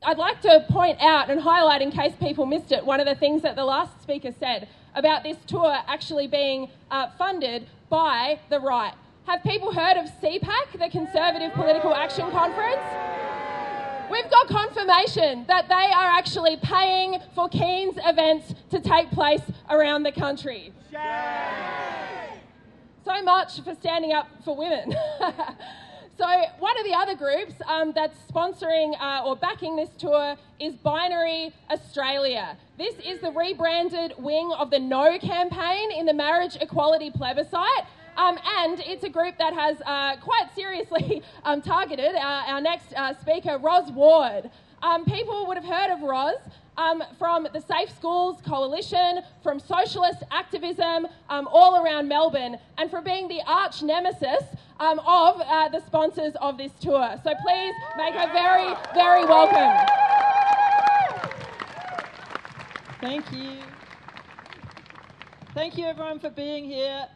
I'd like to point out and highlight, in case people missed it, one of the things that the last speaker said about this tour actually being funded by the right. Have people heard of CPAC, the Conservative Political Action Conference? We've got confirmation that they are actually paying for Keen's events to take place around the country. So much for standing up for women. So one of the other groups that's sponsoring or backing this tour is Binary Australia. This is the rebranded wing of the No campaign in the marriage equality plebiscite. And it's a group that has quite seriously targeted our next speaker, Ros Ward. People would have heard of Ros from the Safe Schools Coalition, from socialist activism all around Melbourne, and from being the arch nemesis of the sponsors of this tour. So please make her very, very welcome. Thank you. Thank you everyone for being here.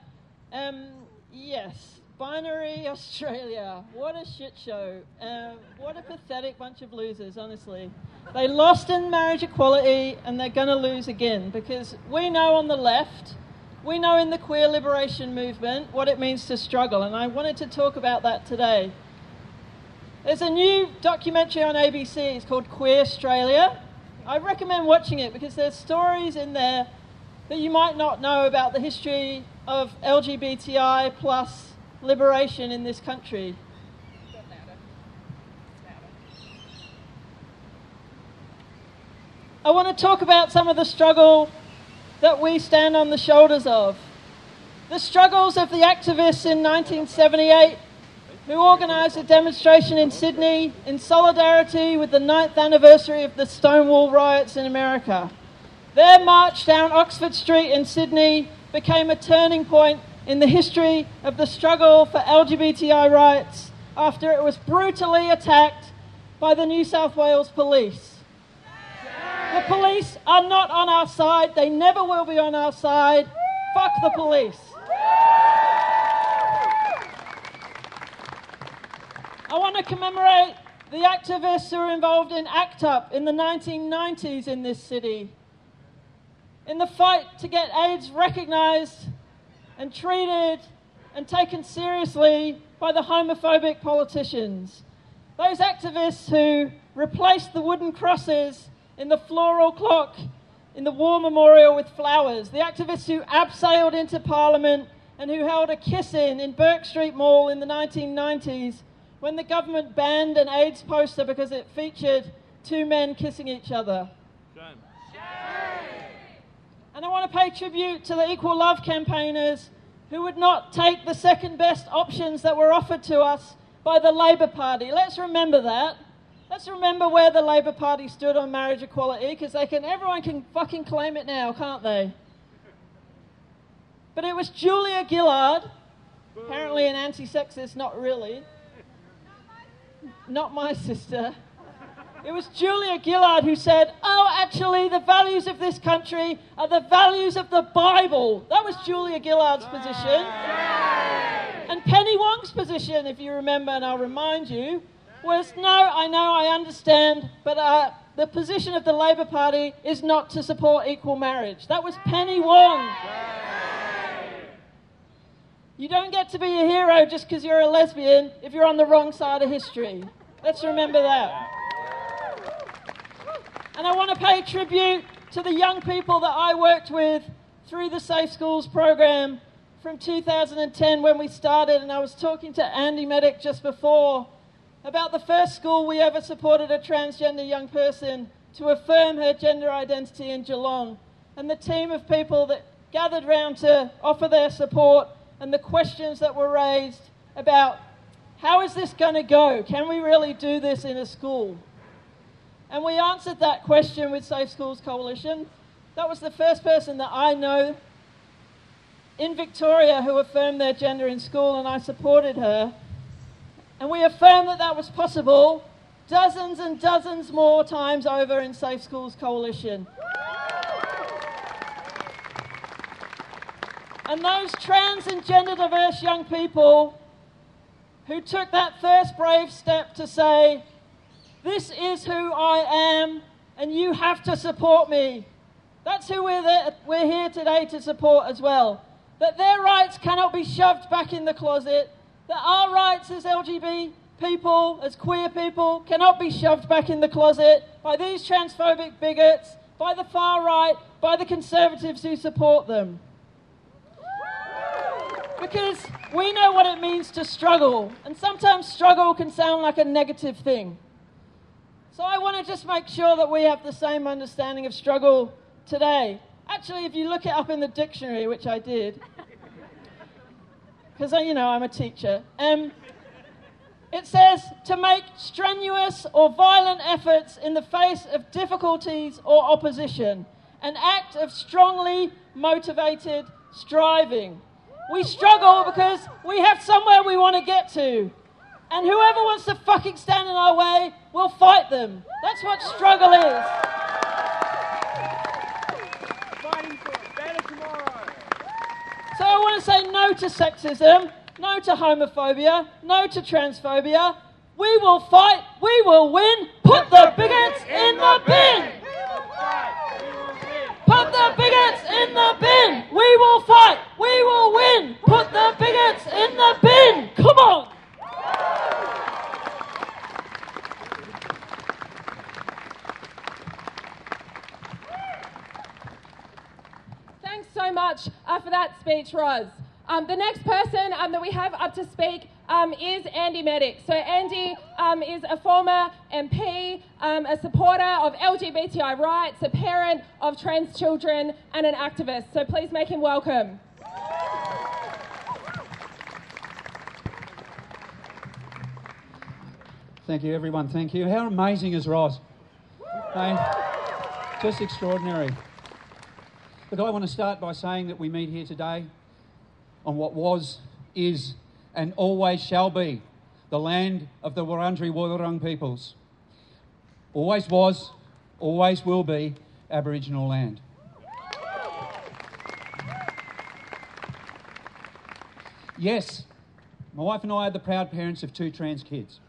Yes, Binary Australia. What a shit show. What a pathetic bunch of losers, honestly. They lost in marriage equality and they're going to lose again, because we know on the left, we know in the queer liberation movement what it means to struggle, and I wanted to talk about that today. There's a new documentary on ABC, it's called Queer Australia. I recommend watching it because there's stories in there that you might not know about the history of LGBTI plus liberation in this country. I want to talk about some of the struggle that we stand on the shoulders of. The struggles of the activists in 1978 who organised a demonstration in Sydney in solidarity with the 9th anniversary of the Stonewall riots in America. Their march down Oxford Street in Sydney became a turning point in the history of the struggle for LGBTI rights after it was brutally attacked by the New South Wales police. The police are not on our side. They never will be on our side. Fuck the police. I want to commemorate the activists who were involved in ACT UP in the 1990s in this city, in the fight to get AIDS recognised and treated and taken seriously by the homophobic politicians. Those activists who replaced the wooden crosses in the floral clock in the War Memorial with flowers. The activists who abseiled into Parliament and who held a kiss-in in Bourke Street Mall in the 1990s when the government banned an AIDS poster because it featured two men kissing each other. Shame. And I want to pay tribute to the Equal Love campaigners who would not take the second best options that were offered to us by the Labor Party. Let's remember that. Let's remember where the Labor Party stood on marriage equality, because everyone can fucking claim it now, can't they? But it was Julia Gillard, apparently an anti-sexist, not really. Not my sister. It was Julia Gillard who said, oh, actually, the values of this country are the values of the Bible. That was Julia Gillard's position. And Penny Wong's position, if you remember, and I'll remind you, was, no, I understand, but the position of the Labor Party is not to support equal marriage. That was Penny Wong. You don't get to be a hero just because you're a lesbian if you're on the wrong side of history. Let's remember that. And I want to pay tribute to the young people that I worked with through the Safe Schools program from 2010 when we started, and I was talking to Andy Medic just before about the first school we ever supported a transgender young person to affirm her gender identity in Geelong, and the team of people that gathered round to offer their support and the questions that were raised about how is this going to go? Can we really do this in a school? And we answered that question with Safe Schools Coalition. That was the first person that I know in Victoria who affirmed their gender in school, and I supported her. And we affirmed that that was possible dozens and dozens more times over in Safe Schools Coalition. And those trans and gender diverse young people who took that first brave step to say, This is who I am, and you have to support me. That's who we're here today to support as well. That their rights cannot be shoved back in the closet, that our rights as LGBT people, as queer people, cannot be shoved back in the closet by these transphobic bigots, by the far right, by the conservatives who support them. Because we know what it means to struggle, and sometimes struggle can sound like a negative thing. So I want to just make sure that we have the same understanding of struggle today. Actually, if you look it up in the dictionary, which I did, because, I'm a teacher, it says to make strenuous or violent efforts in the face of difficulties or opposition, an act of strongly motivated striving. We struggle because we have somewhere we want to get to. And whoever wants to fucking stand in our way, we'll fight them. That's what struggle is. Fighting for a better tomorrow. So I want to say no to sexism, no to homophobia, no to transphobia. We will fight, we will win. Put the bigots in the bin. Put the bigots in the bin. We will fight, we will win. Put the bigots in the bin. Come on. Thanks so much for that speech, Roz. The next person that we have up to speak is Andy Medic. So Andy is a former MP, a supporter of LGBTI rights, a parent of trans children and an activist. So please make him welcome. Thank you, everyone. Thank you. How amazing is Roz? Hey, just extraordinary. Look, I want to start by saying that we meet here today on what was, is, and always shall be the land of the Wurundjeri Woi-wurrung peoples. Always was, always will be Aboriginal land. Yes, my wife and I are the proud parents of 2 trans kids.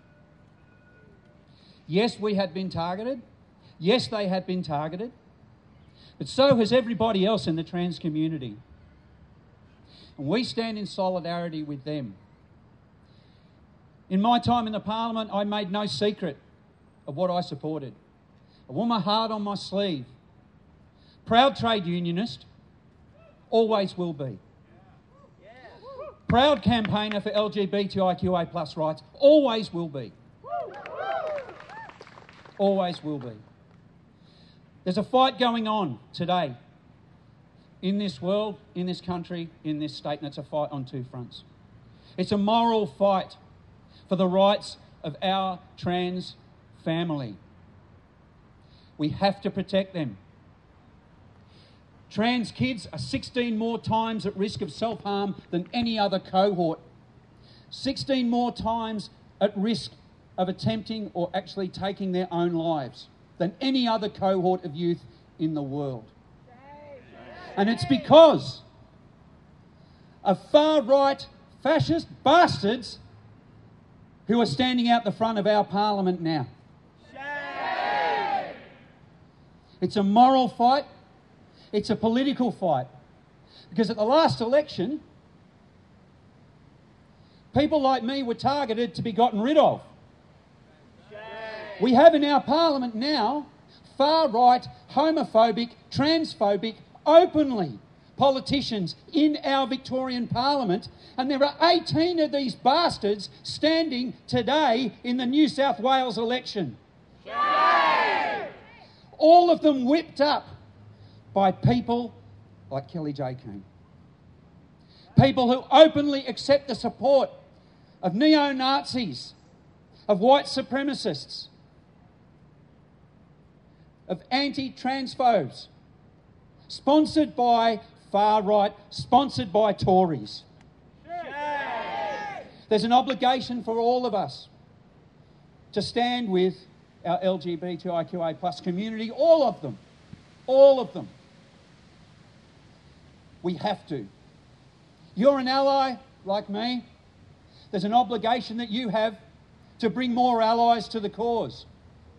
Yes, we had been targeted. Yes, they had been targeted. But so has everybody else in the trans community. And we stand in solidarity with them. In my time in the Parliament, I made no secret of what I supported. I wore my heart on my sleeve. Proud trade unionist, always will be. Proud campaigner for LGBTIQA+ rights, always will be. Always will be. There's a fight going on today in this world, in this country, in this state, and it's a fight on 2 fronts. It's a moral fight for the rights of our trans family. We have to protect them. Trans kids are 16 more times at risk of self-harm than any other cohort. 16 more times at risk of attempting or actually taking their own lives than any other cohort of youth in the world. And it's because of far-right fascist bastards who are standing out the front of our Parliament now. It's a moral fight. It's a political fight. Because at the last election, people like me were targeted to be gotten rid of. We have in our Parliament now far-right, homophobic, transphobic, openly politicians in our Victorian Parliament, and there are 18 of these bastards standing today in the New South Wales election. Shame! All of them whipped up by people like Kellie-Jay Keen. People who openly accept the support of neo-Nazis, of white supremacists, of anti-transphobes, sponsored by far-right, sponsored by Tories. There's an obligation for all of us to stand with our LGBTIQA+ community, all of them. All of them. We have to. You're an ally like me. There's an obligation that you have to bring more allies to the cause.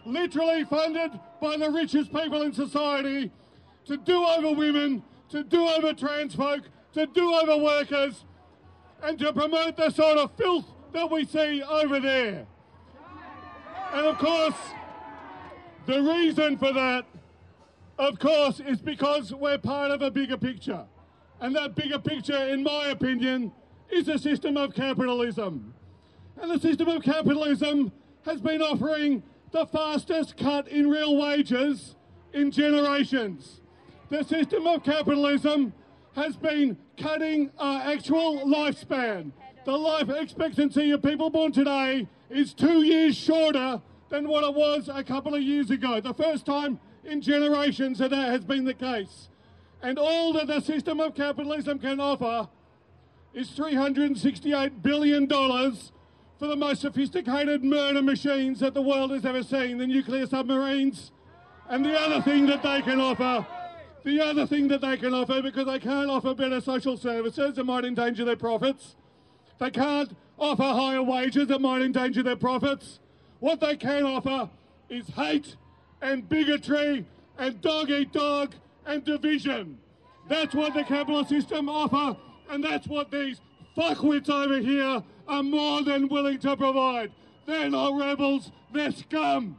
literally funded by the richest people in society to do over women, to do over trans folk, to do over workers, and to promote the sort of filth that we see over there. And of course, the reason for that, of course, is because we're part of a bigger picture. And that bigger picture, in my opinion, is a system of capitalism. And the system of capitalism has been offering the fastest cut in real wages in generations. The system of capitalism has been cutting our actual lifespan. The life expectancy of people born today is 2 years shorter than what it was a couple of years ago. The first time in generations that has been the case. And all that the system of capitalism can offer is $368 billion for the most sophisticated murder machines that the world has ever seen, the nuclear submarines. And the other thing that they can offer, because they can't offer better social services, it might endanger their profits. They can't offer higher wages, it might endanger their profits. What they can offer is hate and bigotry and dog-eat-dog and division. That's what the capitalist system offer, and that's what these fuckwits over here are more than willing to provide. They're not rebels, they're scum.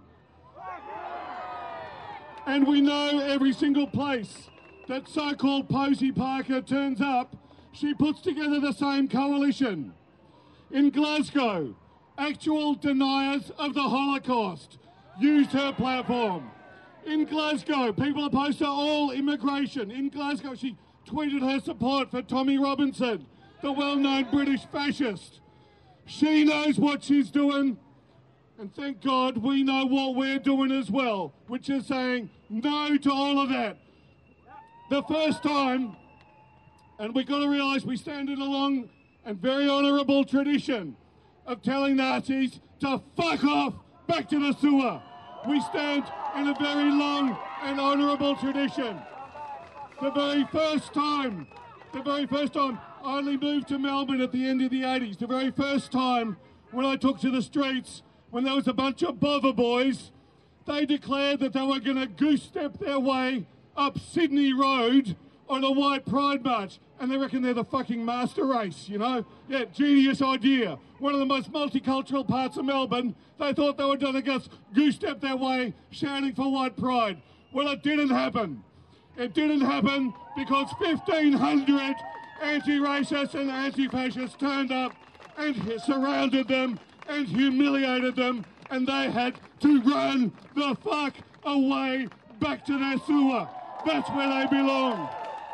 And we know every single place that so-called Posie Parker turns up, she puts together the same coalition. In Glasgow, actual deniers of the Holocaust used her platform. In Glasgow, people opposed to all immigration. In Glasgow, she tweeted her support for Tommy Robinson, the well-known British fascist. She knows what she's doing, and thank God we know what we're doing as well, which is saying no to all of that. The first time, and we've got to realise we stand in a long and very honourable tradition of telling Nazis to fuck off back to the sewer. We stand in a very long and honourable tradition. The very first time, I only moved to Melbourne at the end of the 80s. The very first time when I took to the streets, when there was a bunch of bother boys, they declared that they were going to goose-step their way up Sydney Road on a white pride march. And they reckon they're the fucking master race, you know? Yeah, genius idea. One of the most multicultural parts of Melbourne. They thought they were going to goose-step their way shouting for white pride. Well, it didn't happen. It didn't happen because 1,500 anti-racists and anti-fascists turned up and surrounded them and humiliated them, and they had to run the fuck away back to their sewer. That's where they belong.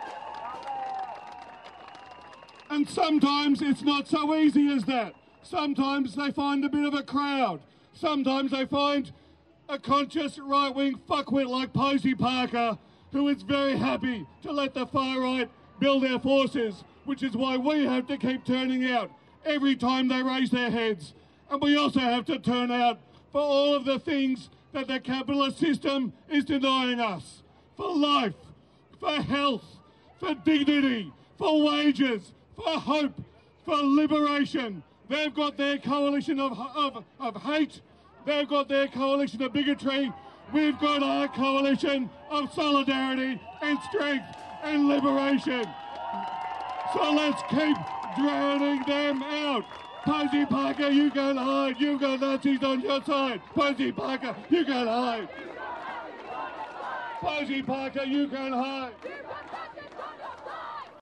And sometimes it's not so easy as that. Sometimes they find a bit of a crowd. Sometimes they find a conscious right-wing fuckwit like Posie Parker, who is very happy to let the far right build their forces, which is why we have to keep turning out every time they raise their heads. And we also have to turn out for all of the things that the capitalist system is denying us. For life, for health, for dignity, for wages, for hope, for liberation. They've got their coalition of hate. They've got their coalition of bigotry. We've got our coalition of solidarity and strength and liberation. So let's keep drowning them out. Posie Parker, you can't hide. You've got Nazis on your side. Posie Parker, you can't hide. Posie Parker, you can't hide.